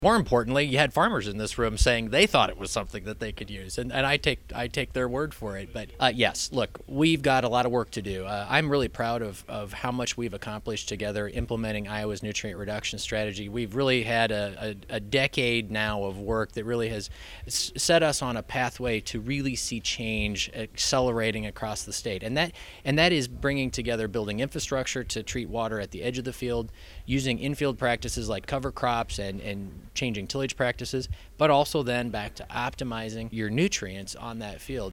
More importantly, you had farmers in this room saying they thought it was something that they could use, and I take their word for it. But yes, look, we've got a lot of work to do. I'm really proud of how much we've accomplished together implementing Iowa's nutrient reduction strategy. We've really had a decade now of work that really has set us on a pathway to really see change accelerating across the state, and that is bringing together building infrastructure to treat water at the edge of the field, using in-field practices like cover crops and changing tillage practices, but also then back to optimizing your nutrients on that field.